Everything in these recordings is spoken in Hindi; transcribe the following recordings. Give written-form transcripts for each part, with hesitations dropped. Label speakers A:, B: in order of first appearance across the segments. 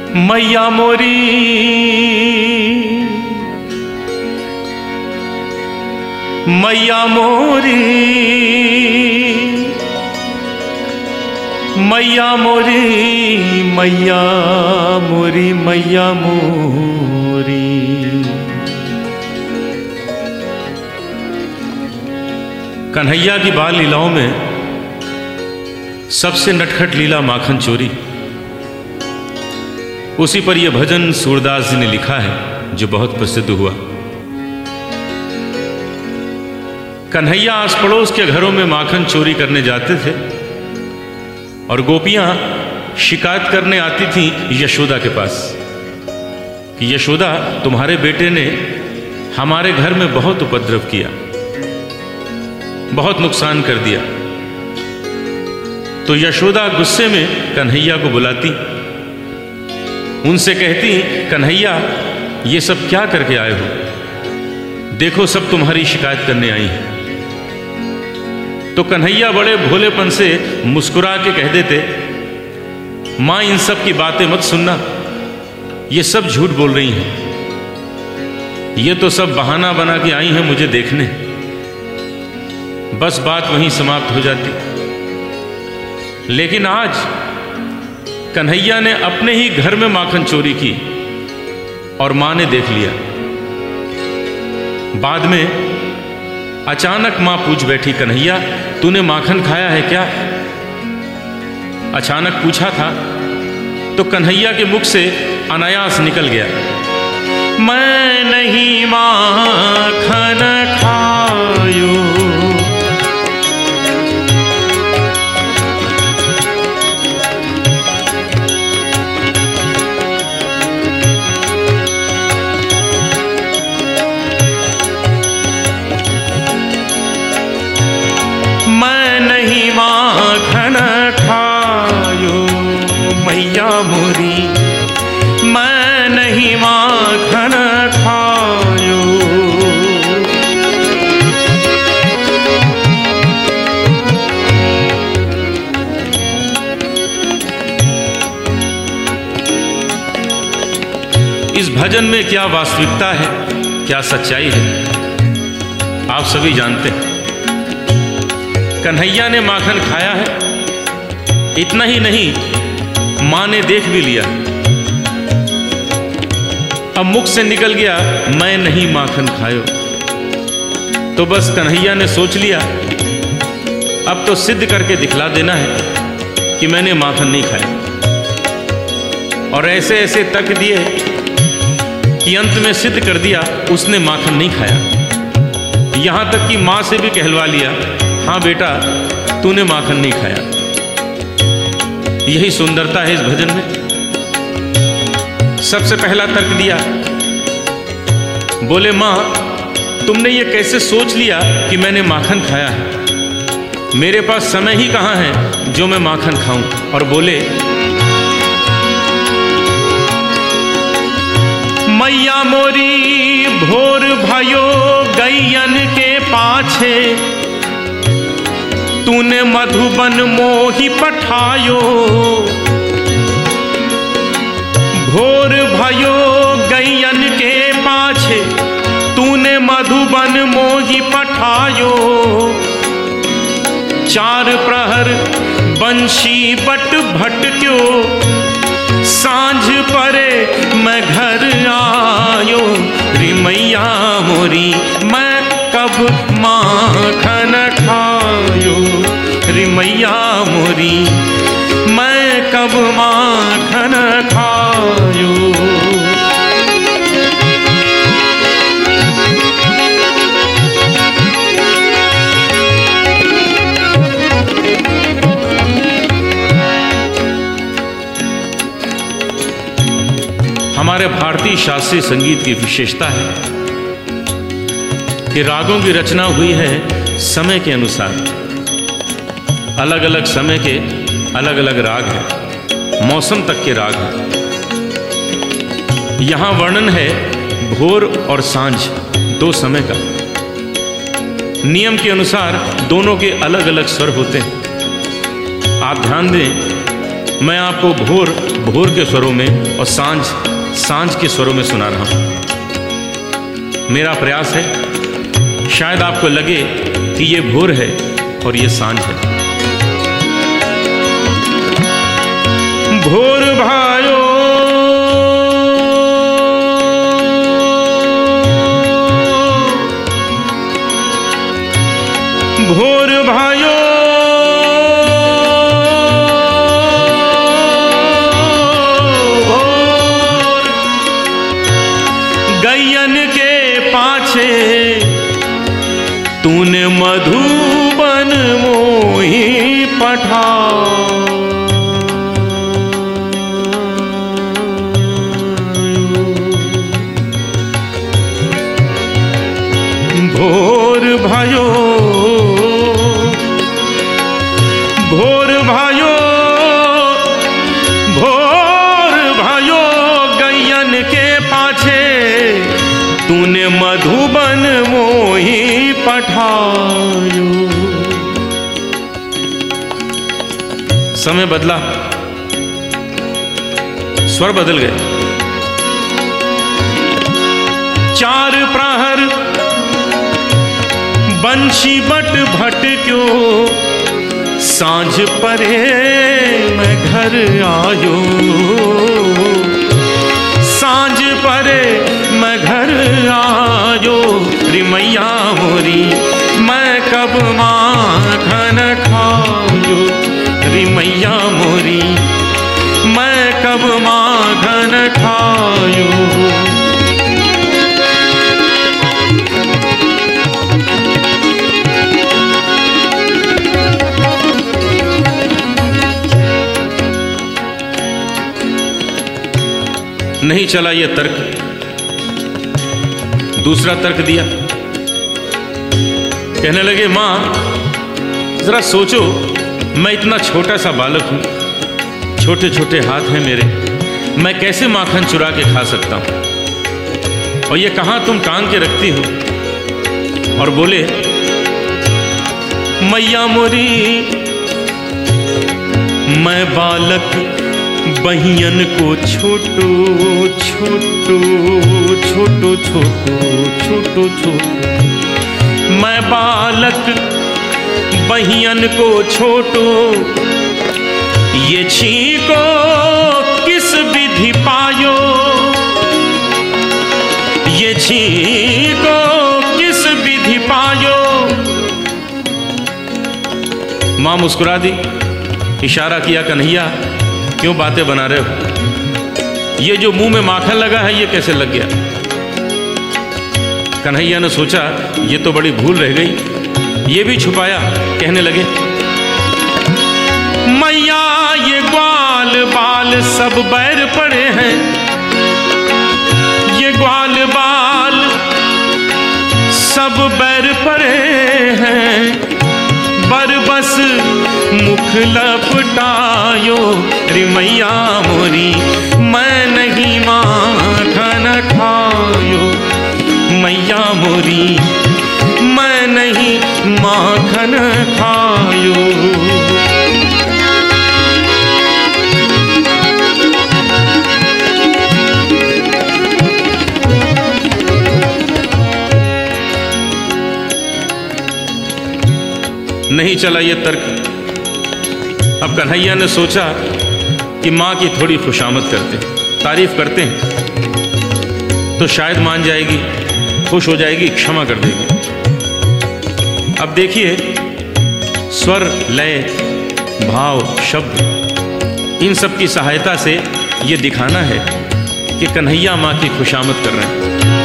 A: मैया मोरी मैया मोरी मैया मोरी मैया मोरी मैया मोरी। कन्हैया की बाल लीलाओं में सबसे नटखट लीला माखन चोरी। उसी पर यह भजन सूरदास जी ने लिखा है जो बहुत प्रसिद्ध हुआ। कन्हैया आस पड़ोस के घरों में माखन चोरी करने जाते थे और गोपियां शिकायत करने आती थीं यशोदा के पास कि यशोदा, तुम्हारे बेटे ने हमारे घर में बहुत उपद्रव किया, बहुत नुकसान कर दिया। तो यशोदा गुस्से में कन्हैया को बुलाती, उनसे कहती, कन्हैया ये सब क्या करके आए हो? देखो सब तुम्हारी शिकायत करने आई हैं। तो कन्हैया बड़े भोलेपन से मुस्कुरा के कह देते, मां इन सब की बातें मत सुनना, ये सब झूठ बोल रही हैं, ये तो सब बहाना बना के आई हैं मुझे देखने। बस बात वहीं समाप्त हो जाती। लेकिन आज कन्हैया ने अपने ही घर में माखन चोरी की और मां ने देख लिया। बाद में अचानक मां पूछ बैठी, कन्हैया तूने माखन खाया है क्या? अचानक पूछा था तो कन्हैया के मुख से अनायास निकल गया, मैं नहीं माखन खायो। माखन खायो मैया मोरी, मैं नहीं माखन खायो। इस भजन में क्या वास्तविकता है, क्या सच्चाई है, आप सभी जानते हैं। कन्हैया ने माखन खाया है, इतना ही नहीं मां ने देख भी लिया। अब मुख से निकल गया, मैं नहीं माखन खायो। तो बस कन्हैया ने सोच लिया, अब तो सिद्ध करके दिखला देना है कि मैंने माखन नहीं खाया। और ऐसे ऐसे तक दिए कि अंत में सिद्ध कर दिया उसने माखन नहीं खाया। यहां तक कि मां से भी कहलवा लिया, हाँ बेटा तूने माखन नहीं खाया। यही सुंदरता है इस भजन में। सबसे पहला तर्क दिया, बोले मां तुमने ये कैसे सोच लिया कि मैंने माखन खाया है? मेरे पास समय ही कहां है जो मैं माखन खाऊं। और बोले, मैया मोरी भोर भयो गैयन के पाछे, तूने मधुबन मोही पठायो। भोर भयो गैयन के पाछे, तूने मधुबन मोही पठायो। चार प्रहर बंशी बट भटक्यो, सांझ परे मैं घर आयो। रे मैया मोरी मैं कब माखन खायो? रे मैया मोरी मैं कब माखन खायो? हमारे भारतीय शास्त्रीय संगीत की विशेषता है कि रागों की रचना हुई है समय के अनुसार। अलग अलग समय के अलग अलग राग हैं, मौसम तक के राग हैं। यहां वर्णन है भोर और सांझ दो समय का। नियम के अनुसार दोनों के अलग अलग स्वर होते हैं। आप ध्यान दें मैं आपको भोर भोर के स्वरों में और सांझ सांझ के स्वरों में सुना रहा हूं। मेरा प्रयास है शायद आपको लगे कि ये भोर है और ये सांझ है। भोर भायो भोर भायो भोर गैयन के पाछे तूने मधुबन मोही पठा। भोर भयो भोर भयो भोर भयो गैयन के पाछे तूने मधुबन मोही पठायो। समय बदला, स्वर बदल गए। चार प्रहर बंशी बट भट क्यों सांझ परे मैं घर आयो। सांझ परे मैं घर आयो रे मैया मोरी मैं कब माखन खायो। रे मैया मोरी मैं कब माखन खायो। नहीं चला ये तर्क, दूसरा तर्क दिया। कहने लगे मां जरा सोचो मैं इतना छोटा सा बालक हूं, छोटे छोटे हाथ हैं मेरे, मैं कैसे माखन चुरा के खा सकता हूं। और ये कहां तुम टांग के रखती हो। और बोले मैया मोरी मैं बालक बहियन को छोटो छोटो छोटो छोटो छोटो छोटो मैं बालक बहियन को छोटो ये छीको किस विधि पायो। ये छीको किस विधि पायो। मां मुस्कुरा दी, इशारा किया कन्हैया क्यों बातें बना रहे हो, ये जो मुंह में माखन लगा है ये कैसे लग गया। कन्हैया ने सोचा ये तो बड़ी भूल रह गई, ये भी छुपाया। कहने लगे मैया ये ग्वाल बाल सब बैर पड़े हैं। ये ग्वाल बाल सब बैर पड़े हैं। बरबस मुख लपटायो रे मैया मोरी मैं नहीं माखन खायो। मैया मोरी मैं नहीं माखन खायो। नहीं चला ये तर्क। अब कन्हैया ने सोचा कि माँ की थोड़ी खुशामद करते, तारीफ करते हैं तो शायद मान जाएगी, खुश हो जाएगी, क्षमा कर देगी। अब देखिए स्वर, लय, भाव, शब्द इन सब की सहायता से ये दिखाना है कि कन्हैया माँ की खुशामद कर रहे हैं।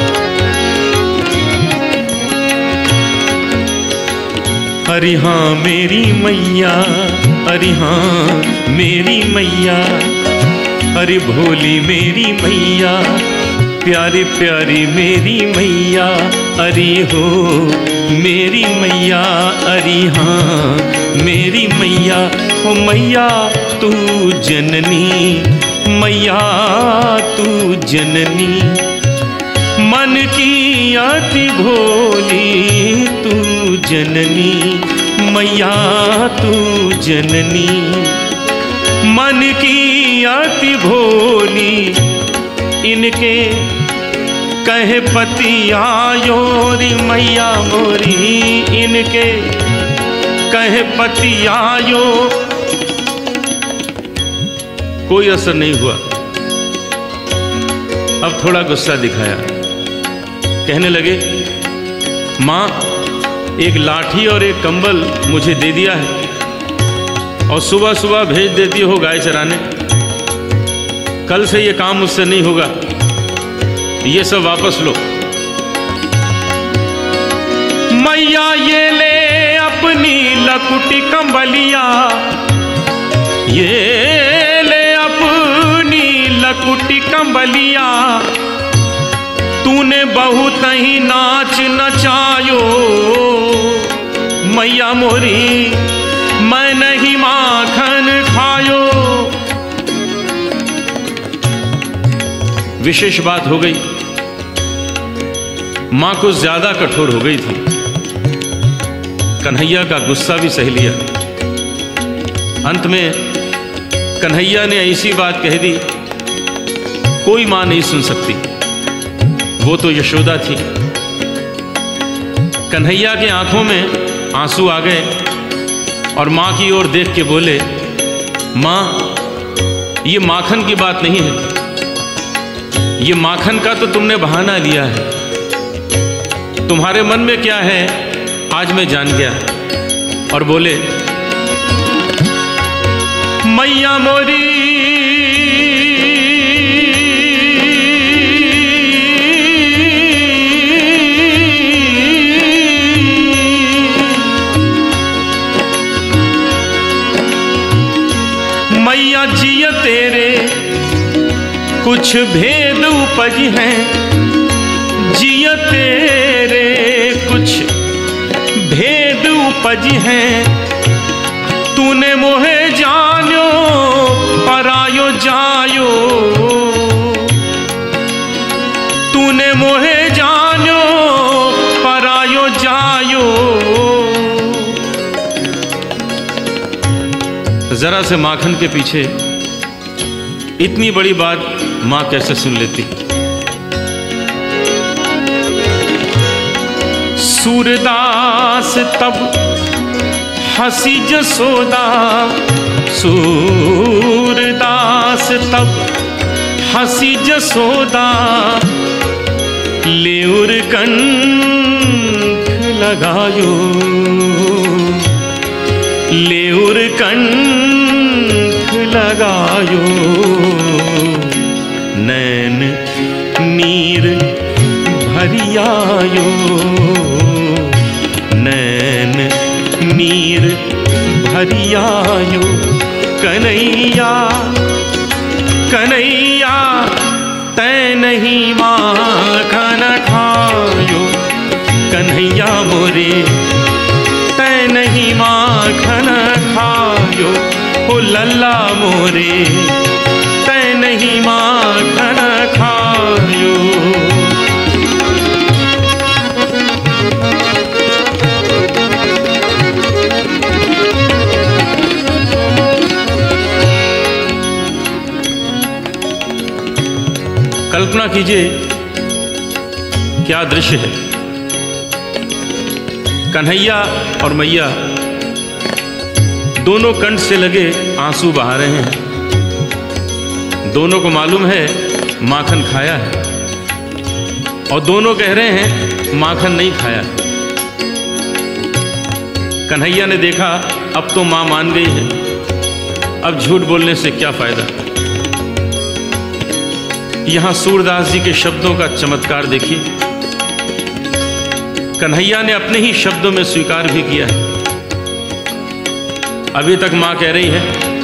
A: अरे हाँ मेरी मैया, अरे हाँ मेरी मैया, अरे भोली मेरी मैया, प्यारी प्यारी मेरी मैया, अरे हो मेरी मैया, अरे हाँ मेरी मैया। ओ मैया तू जननी, मैया तू जननी, मन की अति भोली तू जननी, मैया तू जननी। मन की अति भोली इनके कहे पति आयो री मैया मोरी, इनके कहे पति आयो। कोई असर नहीं हुआ। अब थोड़ा गुस्सा दिखाया, कहने लगे माँ एक लाठी और एक कंबल मुझे दे दिया है और सुबह सुबह भेज देती हो गाय चराने, कल से ये काम मुझसे नहीं होगा, ये सब वापस लो। मैया ये ले अपनी लकुटी कंबलिया, ये ले अपनी लकुटी कंबलिया, तूने बहुत ही नाच नचायो मैया मोरी, मैं नहीं माखन खायो। विशेष बात हो गई, मां कुछ ज्यादा कठोर हो गई थी। कन्हैया का गुस्सा भी सह लिया। अंत में कन्हैया ने ऐसी बात कह दी, कोई मां नहीं सुन सकती, वो तो यशोदा थी। कन्हैया के आंखों में आंसू आ गए और मां की ओर देख के बोले, मां ये माखन की बात नहीं है, ये माखन का तो तुमने बहाना लिया है, तुम्हारे मन में क्या है आज मैं जान गया। और बोले मैया मोरी मैया जिया तेरे कुछ भेद उपज हैं, जिया तेरे कुछ भेद उपज हैं, तूने मोहे जानो परायो जायो, तूने मोहे जानो परायो जायो। जरा से माखन के पीछे इतनी बड़ी बात मां कैसे सुन लेती। सूरदास तब हंसी जसोदा, सूरदास तब हंसी जसोदा, लेउर कंठ लगायो, लेउर कंठ लगायो, नैन नीर भरियायो, नैन नीर भरियायो। कन्हैया कन्हैया तै नहीं माखन खायो, कन्हैया मोरे तै नहीं माखन खायो, ओ लल्ला मोरे तै नहीं माखन खायो। कल्पना कीजिए क्या दृश्य है। कन्हैया और मैया दोनों कंठ से लगे आंसू बहा रहे हैं। दोनों को मालूम है माखन खाया है और दोनों कह रहे हैं माखन नहीं खाया। कन्हैया ने देखा अब तो मां मान गई है, अब झूठ बोलने से क्या फायदा। यहां सूरदास जी के शब्दों का चमत्कार देखिए। कन्हैया ने अपने ही शब्दों में स्वीकार भी किया है। अभी तक मां कह रही है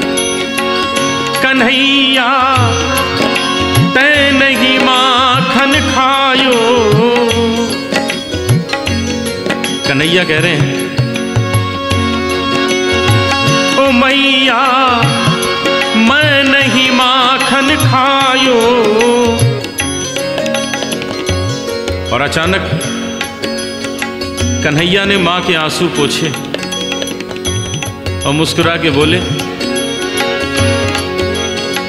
A: कन्हैया तै नहीं माखन खायो, कन्हैया कह रहे हैं ओ मैया मैं नहीं माखन खायो। और अचानक कन्हैया ने मां के आंसू पोंछे और मुस्कुरा के बोले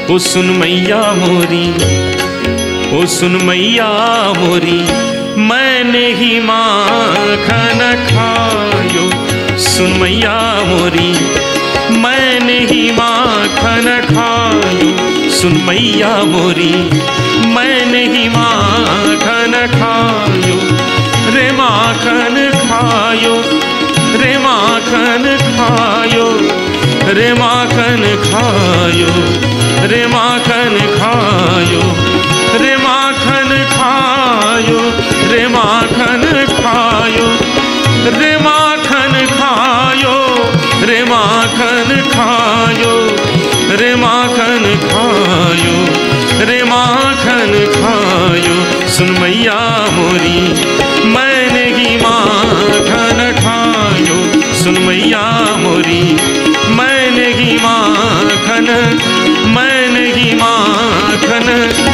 A: ओ सुन मैया मोरी, ओ सुन मैया मोरी, मैंने ही माखन खायो। सुन मैया मोरी, मैंने ही माखन खायो। सुन मैया मोरी, मैंने ही माखन खायो। रे माखन खायो, रे माखन खायो, रे माखन खायो, रे माखन खायो, रे माखन खायो, रे माखन खायो, रे माखन खायो, रे माखन खायो, रे माखन खायो, रे माखन खायो। सुन मैया मोरी, मैंने ही माखन खायो। सुन मैया मोरी, मैंने ही माखन, मैंने ही माखन